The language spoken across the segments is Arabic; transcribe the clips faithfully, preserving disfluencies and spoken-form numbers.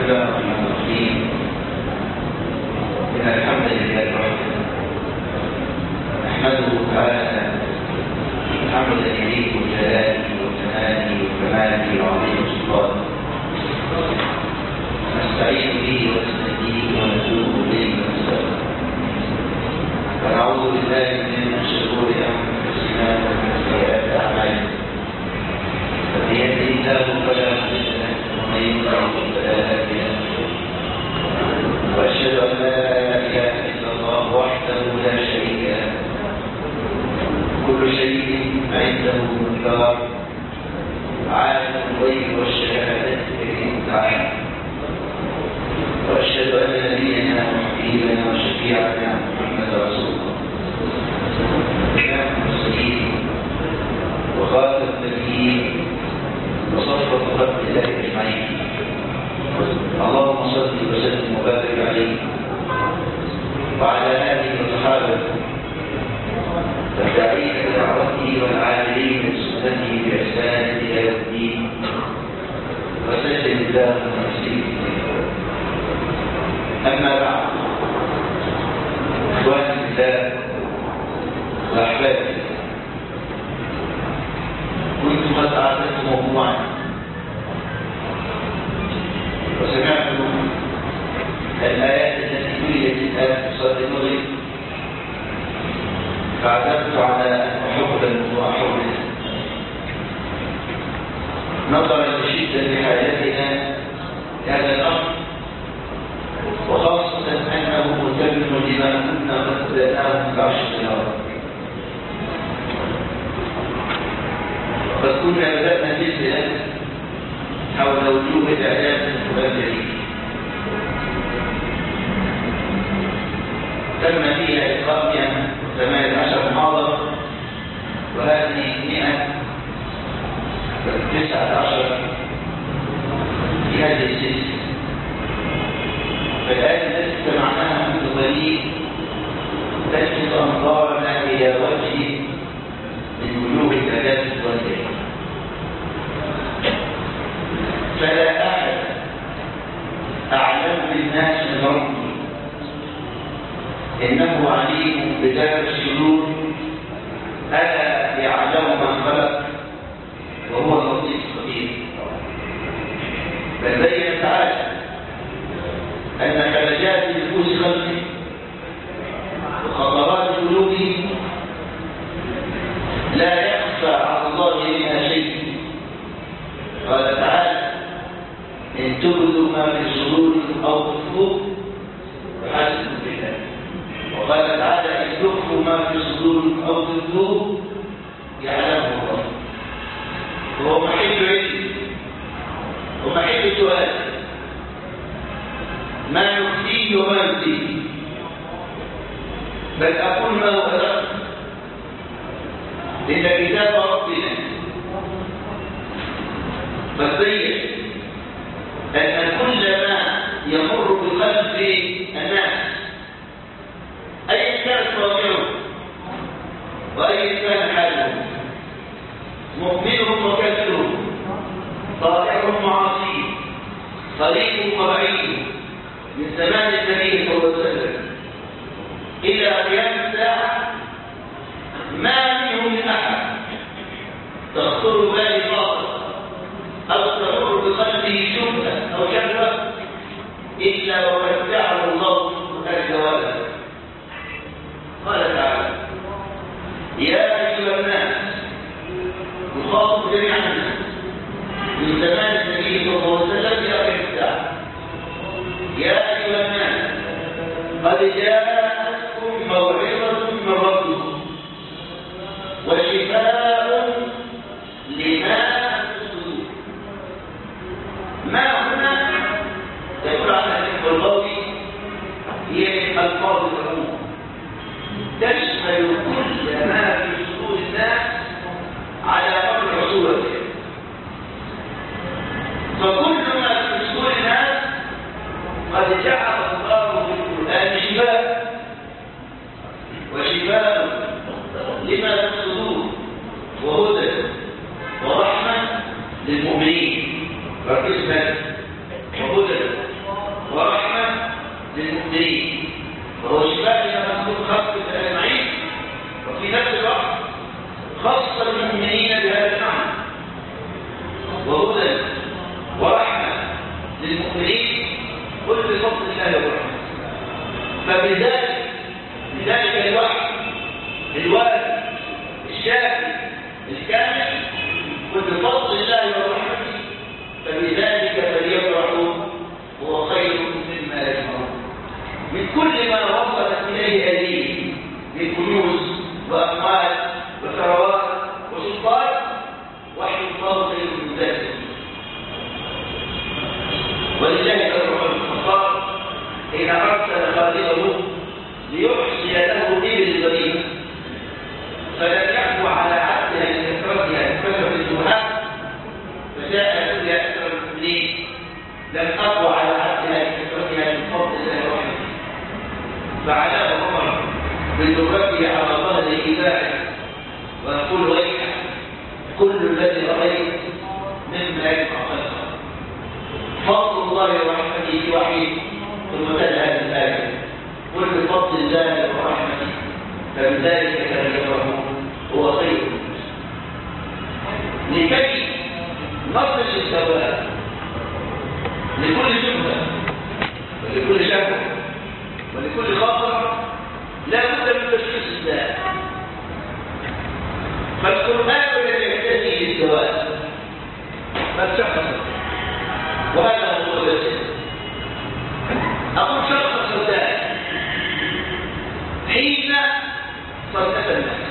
الله الرحمن الرحيم. إن الحمد لله وحده نحمده تعالى حمدا يليق بجلاله وجلاله وكماله وعظيم سلطانه، نستعين به ونستهديه ونتوب إليه ونستغفره، ونعوذ بالله من شرور أنفسنا ومن سيئات أعمالنا، من يهده الله فلا مضل له ومن يضلل فلا هادي له، وأشهد أن لا إله إلا الله وحده لا شريك له، كل شيء عنده مقدار، عالم الغيب والشهادة كريم تعالى. وأشهد أن نبينا وحبيبنا وشفيعنا محمد رسول الله إمام المرسلين وخاتم النبيين وصفوة خلق الله أجمعين. اللهم صل وسلم وبارك عليه وعلى آله وصحبه والداعين بدعوته والعاملين بسنته بإحسان إلى يوم الدين، وسلم اللهم تسليما. أما بعد، إخواني بالله وأحبابي، كنت قد أعطيت موضوعا وسمعت الآيات التي تليت الآن في صلاة المغرب، فعزمت على أن أحب الموضوع حوله نظرا لشدة حاجتنا لهذا الأمر، وخاصة أنه متبن لما كنا قد بدأناه في عشر سنوات. قد كنا بدأنا سلسلة حول وجوب الإعلام المبادرين، تم فيها إلقاء مئة وثمانية عشر محاضرة، وهذه مئة وتسعة عشر في هذه السلسلة. فالآية التي استمعناها منذ قليل تلفت أنظارنا إلى وجه من وجوه الآيات الظاهرة، فلا أحد أعلم بالناس من ربي، إنه عليم بذات الصدور، ألا يعلم من خلق وهو اللطيف الخبير. بل بين تعالى أن خلجات نفوس خلقه وخطرات قلوبه لا يخفى على الله منها شيء. قال تعالى: إن تبدوا ما في صدوركم أو تخفوه فحسبوا بالله. وقال تعالى: إن تخفوا ما في صدوركم أو تبدوه يعلمه الله. وهو محل علم ومحل سؤال، ما يخفيه وما يبديه، بل أقول ما هو أدق. إن كتاب ربنا قد بين أن كل ما يمر بقلب الناس أيا كانت واقعهم وأيا كان حالهم، مؤمنهم وكافرهم، طائعهم وعاصيهم، قريب وبعيد، من زمان النبي صلى الله عليه وسلم إلى قيام الساعة، ما منهم من أحد تخطر بال باطل أو تمر بقلبه شبهة أو شهوة إلا وقد جعل الله ذلك ولدا. قال تعالى: يا أيها الناس، يخاطب جميع الناس من زمان النبي صلى الله عليه وسلم إلى قيام الساعة. يا أيها الناس، قد جاءتكم موعظة من ربكم وشفاء لما في الصدور. ما هنا يقول عنها الشيخ الغوثي هي الألفاظ العموم، تشمل كل ما في صدور الناس على قدر صورته. فكل ما في صدور الناس قد جعل الله في القرآن شفاء، وشفاء لما في الصدور، وهدى ورحمة للمؤمنين. ركز هذا، وهدى للمؤمنين، وهو شفاء لما مخلوق خاص بالأجمعين، وفي نفس الوقت خص المؤمنين بهذا المعنى، وهدى ورحمة للمؤمنين كل بفضل الله ورحمته. فبذلك بذلك الوحي الوارد الشافي الكامل كل بفضل الله ورحمته، فبذلك فليفرحوا هو خير مما يجمعون. من كل ما وصلت إليه أيديه من كنوز وأموال وثروات وسلطات، وحي الله خير من ذلك. ولله عمر بن الخطاب حين أرسل خادمه ليحصي له إبل غريبة، فلم يعفو على عبدها لكثرتها كثرة الجهات، فجاء يقول يا أكثر المؤمنين لم أقوى على عبدها لكثرتها من فضل الله ورحمته، فعلاه عمر بدرته على ظهر إباعه ويقول ويحك كل الذي رأيت مما يجمع خلقه فضل الله ورحمته في وحيه. ثم تلا هذه الآية قل بفضل الله ورحمته فبذلك فليفرحوا هو خير. لكي نصل للسواء لكل شبهة ولكل شبهة ولكل خاطر لا بد من تشخيص الله. فالقرآن الذي يهتدي للسواء قد شخص، وهذا هو الذي أقول شخص السوداء حين صدق الناس،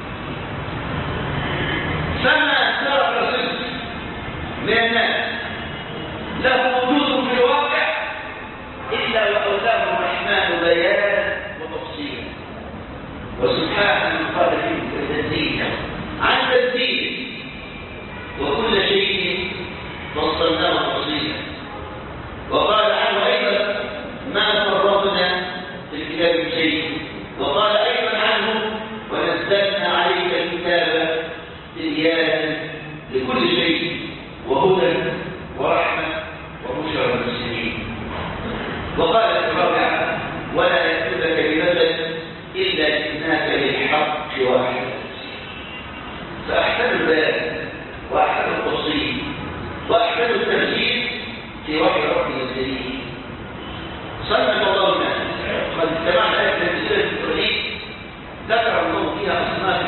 فما ترك صدق من الناس له وجود في الواقع إلا وأولاه الرحمن بيانا وتفصيلا. وسبحان من قال فيه تنزيلا عن تنزيل وكل شيء فصلناه تفصيلا. وقال عنه أيضا ما فرطنا في الكتاب من شيء. وقال أيضا عنه ونزلنا عليك الكتاب تبيانا لكل شيء وهدى ورحمة وبشرى للمسلمين. وقال في الرابعة ولا يكتبك بمثل إلا جئناك للحق واحد. فأحسن البيان وأحسن التفصيل وأحسن التمثيل في وحي ربنا الكريم. صنف الله الناس قد سمعنا آية من سورة التوحيد ذكر الله فيها أصناف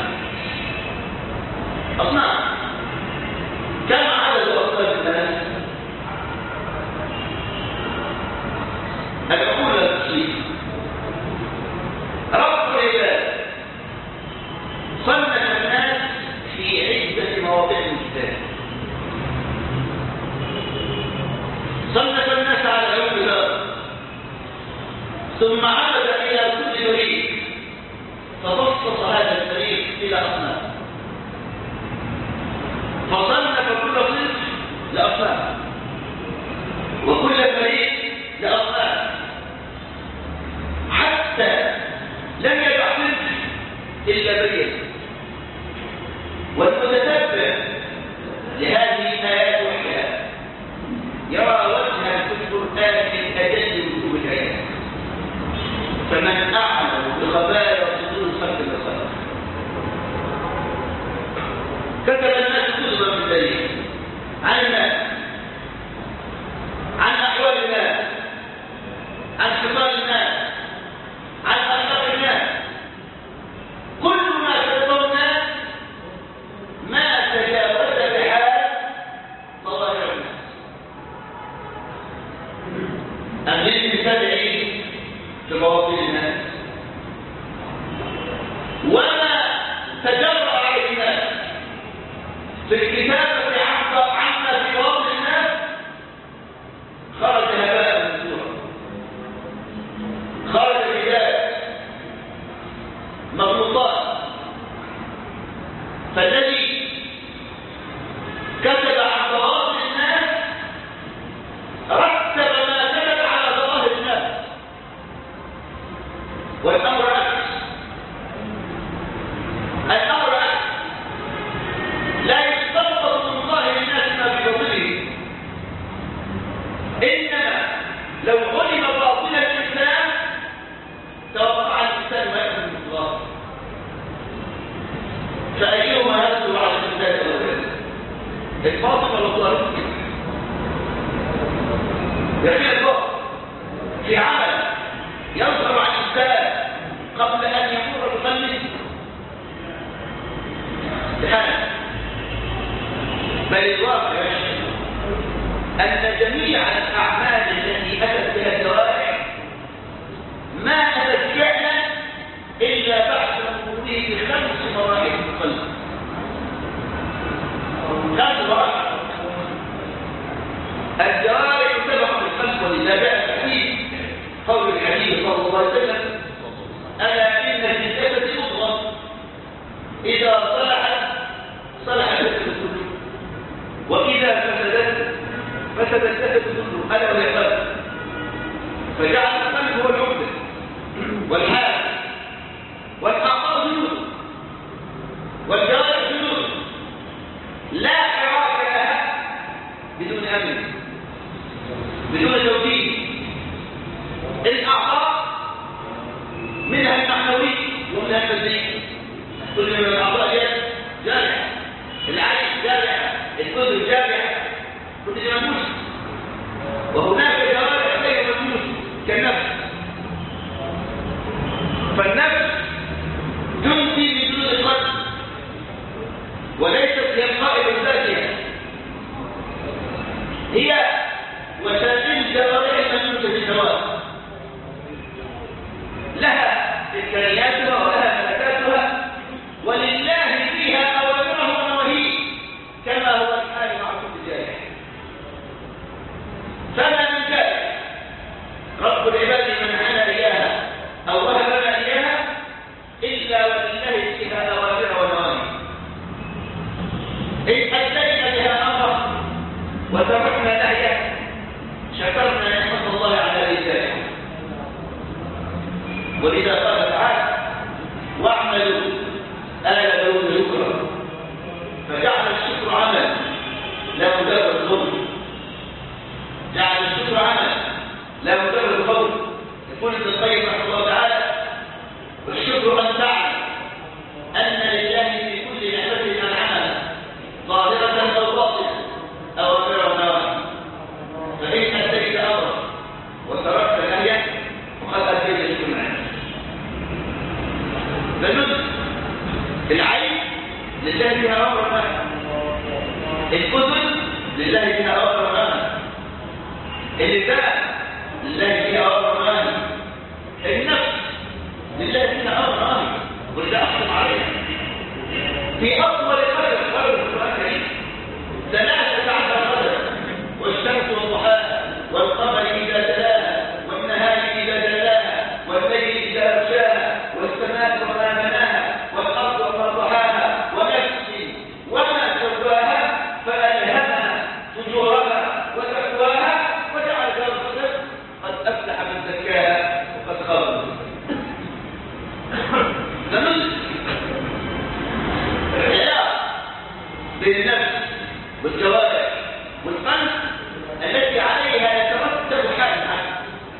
أصناف كم عدد أصناف الناس؟ العقول التفصيل. رب العباد صنف الناس في عدة مواضع من الكتاب. صنف الناس على علوم الأرض، ثم عمد إلى كل فريق فبسط هذا الفريق إلى أصناف، فصنف كل صنف لأصناف وكل فريق لأصناف، حتى لم يدع صنف إلا بريد. والمتتبع لهذه الآيات وحيها يرى وجها في القرآن من أجل وجوه الآيات. فمن أعلم بخبايا صدور الخلق الخلق كتب الناس كتبا من ذلك عن الناس، عن أحوال الناس، عن خصال الناس، عن أخلاق الناس. كل ما كتبه الناس ما تجاوز بحال ظواهر الناس. أمين المتابعين في مواطن الناس وما تجرأ عليه الناس في الكتابة عما في مواطن الناس خرج هباء منثورا، خرج رجال مغلوطات. فالذي كتب عن ظواهر الناس رتب ما كتب على ظواهر الناس، والأمر عكس. الأمر عكس، لا يستنبط من ظاهر الناس ما في باطنه، إنما لو علم باطن الإنسان فأيهما يصدر على الإنسان أولا؟ الفاطمة والطارق يقين الوقت في عمل يصدر عن الإنسان قبل أن يمر بقلبه لحالة، بل الواقع يشهد أن جميع الأعمال التي أتت بها الجوارح ما أتت فعلا إلا بعد مروره بخمس مراحل في القلب. خمس مراحل الجوارح تبع القلب، ولذا جاء الحديث قول الحديث صلى الله عليه وسلم: ألا إن في الجسد مضغة إذا صلحت صلح الجسد كله، وإذا فسدت فسد الجسد كله، ألا وهي القلب. فجعل القلب هو العقدة والحال والأعضاء جنود والجوارح جنود لا حراك لها بدون أمن بدون توجيه. الأعضاء منها المعنوي ومنها المادي، كل من الأعضاء جارحة، العين جارحة، الأذن جارحة، كل ملموس. وهناك جوارح غير ملموس كالنفس، فالنفس تمشي بدون القلب وليست هي القائمة ذاتها، هي وسائل الجوارح الملموسة بالنواة، لها إمكانياتها ولها ملكاتها، ولله فيها أوامره ونواهيه كما هو الحال مع كل جارح. فما من جارح رب العباد منعنا إياها أو وهب لنا إياها إلا ولله فيها أوامر ونواهي. إن أدينا بها أمر وتركنا نهيه شكرنا نعمة الله على ذلك. ولذا قال تعالى: واعملوا آل داود شكرا، فجعل الشكر عمل لا مجرد قول، جعل الشكر عمل لا مجرد قول. يقول ابن القيم رحمه الله تعالى: والشكر أن تعلم أن لله في كل نعمة أنعمها ظاهرة أو باطنة أوامر ونواهي، فإن أتيت أمرا وتركت نهيا وقد أتيت شكر العلم. فالنفس العين لله فيها أمر ونهي، الأذن لله فيها أمر ونهي، اللسان لله فيها أمر ونهي، النفس لله فيها أمر ونهي. ولذا أحكم عليها في أطول قدر قدر القرآن الكريم ثلاثة عشر قدر: والشمس وضحاها، والقمر إذا تلاها، والنهار إذا جلاها، والليل إذا يغشاها، والسماء وما بناها، والأرض وما طحاها، ونفس وما سواها فألهمها فجورها وتقواها، وجعل ذلك قد أفلح من زكاها وقد خاب من دساها. العلاقة بين النفس والجوارح والقلب التي عليها يترتب حال العقل.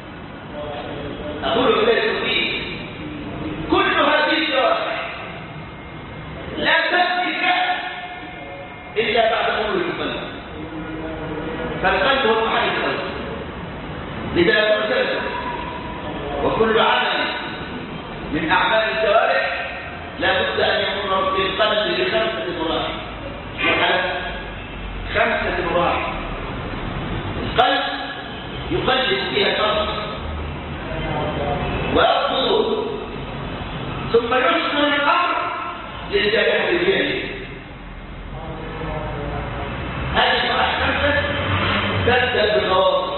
أقول بذلك فيه كل هذه الجوارح لا تملك إلا بعد مرور القلب، فالقلب هو محل القلب. لذا يقول سلسل: وكل عمل من أعمال الجوارح لا بد أن يمر بالقلب بخمسة مراحل. مرحلة خمسة مراحل. القلب يقلب فيها الأرض ويقبضه، ثم يسلم الأمر للجارحة بيده. هذه المراحل خمسة تبدأ بالخواطر.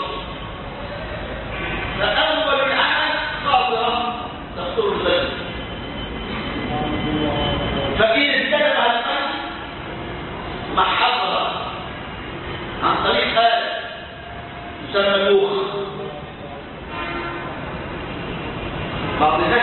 فأول العمل خاطرة تخطر القلب، فإن استلم على القلب محضرة عن طريق آلة تسمى الموخ. بعض الناس